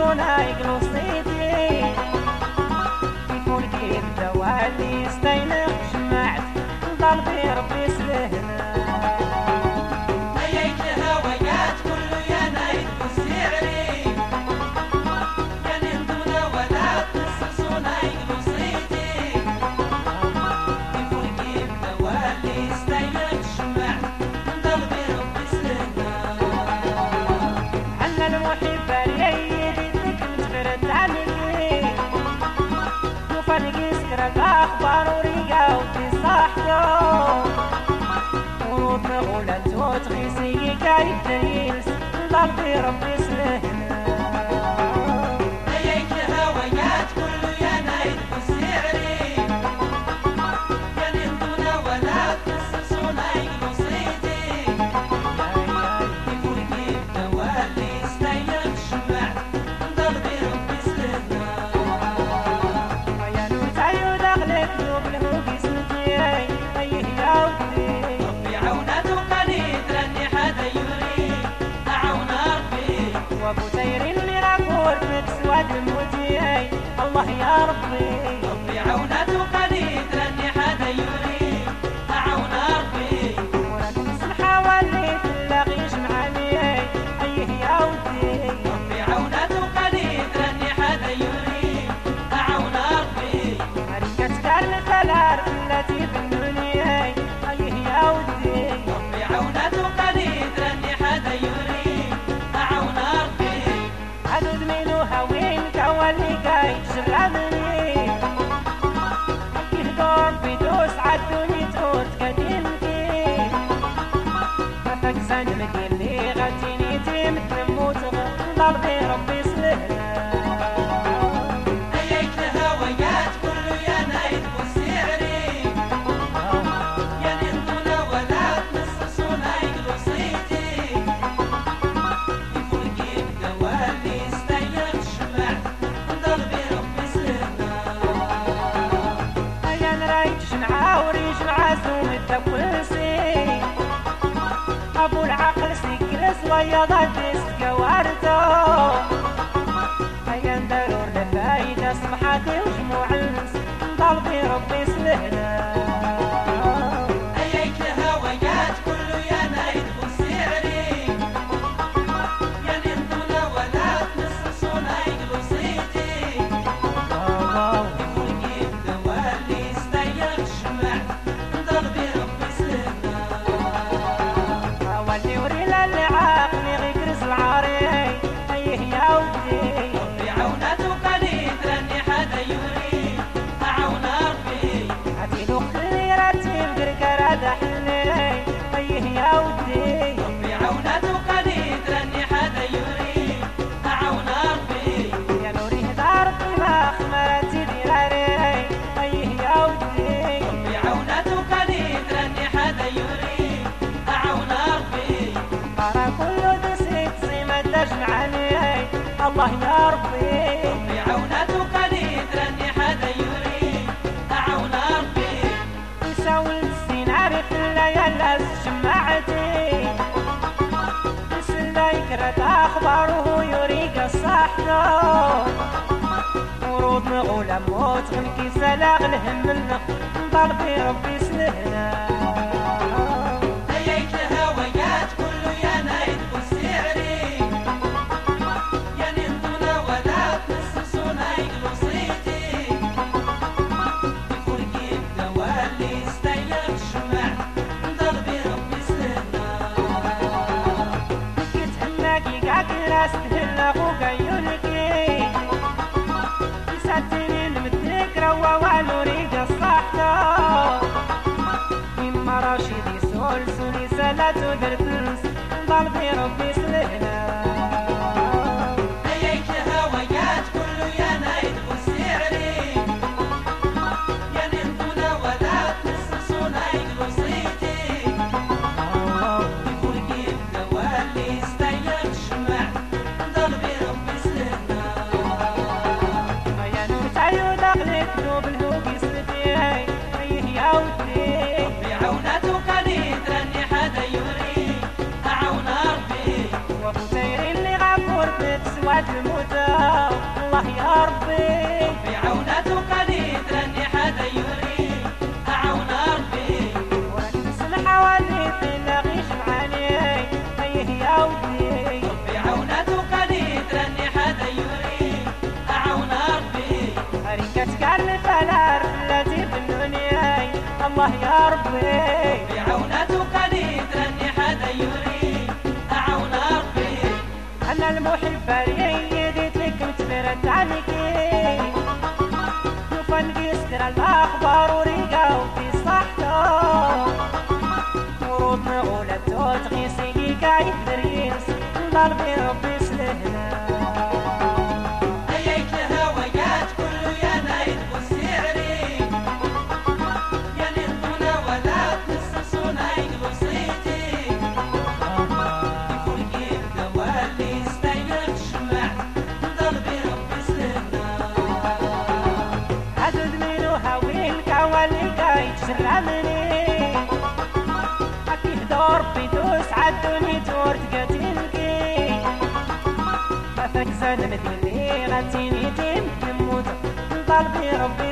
صونا يقلو صيدي يكون كيف دوالي يستينق جمعت ضربي ربي سلهنا هيك الهوايات كله يا نايد والسعري يا نندونا ولا تنصصونا يقلو صيدي يكون كيف دوالي يستينق جمعت ضربي ربي سلهنا عنا المحب اليدي متفرد عليكي وفرقي سكرك اخبار وريقه وفي صحته ورود مغولة وتغيسي قايد دينس ضربي ربي سلهنا هيك الهوايات كله يا نايد والسعري يا نندونا ولا تنصصونا يقلو صيدي يكون كيف دوالي يستينق جمعت ضربي ربي سلهنا يا نوت عيود اغلق ذوب الهوقي سنتي ايه يا ودي ربي عونته قليل راني حدا يريد أعون ربي وابو تير اللي راكور مكسواد الموتي الله يا ربي ربي عونته قليل راني حدا يريد أعون ربي وراك الصحة وليت نلاقيش معاني ايه يا ودي ربي عونته قليل راني حدا يريد أعون ربي عليك تكرنت العرف التي بنوني ايه يا ودي ربي عونته قليل راني حدا يريد أعون ربي عدد منو هاوين كوالي قايد شرامني كيف دور بدوس عدوني توت كديمتي فاك سان مديني غاتيني تيمت نموت ضربي ربي سلهنا هيك الهوايات كله يا نايد والسعري يا نندونا ولا تنصصونا يقلو صيدي يكون كيف دوالي يستينق جمعت ضربي ربي سلهنا يا نرايت جمعة وريج معازوم التكوسي ابو العقل سكرس ويا ضدس قوارته هيا ندارور لفايدة سمحاتي وجموع الناس ضربي ربي سلهنا هيك الهوايات كله يا نايد والسعري يا نندونا ولا تنصصونا يقلو صيدي يكون كيف دوالي يستينق جمعت ضربي ربي سلهنا ولي وريلا اللي عاقلي غيكرز العاري ايه يا ودي ربي عونته قليل راني حدا يريد أعون ربي عتي له خيراتي مقرقر هذا حلي ايه يا ودي ربي عونته قليل راني حدا يريد أعون ربي يا نوري دار طيبة خمراتي ديراري ايه يا ودي ربي عونته قليل راني حدا يريد أعون ربي ترى كله دسيت زي ما تجمعني الله يا ربي ربي عونته قليل راني حدا يريد أعون ربي يساوي السين عارف الليالي شماعتي يسلا يكرت اخباره يريق الصحته ورود مغولة موت غنكي سلاغ الهم منه ضربي ربي سلهنا هيك الهوايات كله يا نايد والسعري يا نندونا ولا تنصصونا يقلو صيدي يكون كيف دوالي يستينق جمعت ضربي ربي سلهنا كتهناكي قاك راس تهلا خوك عيونكي يسعدني نمدك روا والو ريقة صحته إما راشدي سولسوني سلاتو درتنس ضربي ربي سلهنا هيك الهوايات كله يا نايد والسعري يا نندونا ولا تنصصونا يقلو صيدي يكون كيف دوالي يستينق جمعت ضربي ربي سلهنا يا نوت عيود اغلق ذوب الهوقي سلتي ايه يا ودي ربي عونته قليل راني حدا يريد أعون ربي الفلار التي بنوني الله يا ربي بعونتك نترني حدا يري أعون ربي أنا المحبة يديت لك متبرت عنكي نوفن قيستر الأخبار وريقا وفي صحته ورود نغولة تغيسي قايد دريس ضربي ربي سلهنا هيك الهوايات كله يا نايد والسعري يا نطونا ولا تنسسونا يقلو صيتي يكون كيف دوالي استيقظ شمع ضربي ربي سلهنا عدد منو هاوين كوالي قايد شرمني أكيد دور بيدوس عالدنيا تور تقاتلكي فاك زاد مديني غاتيني تيم نموت ضربي ربي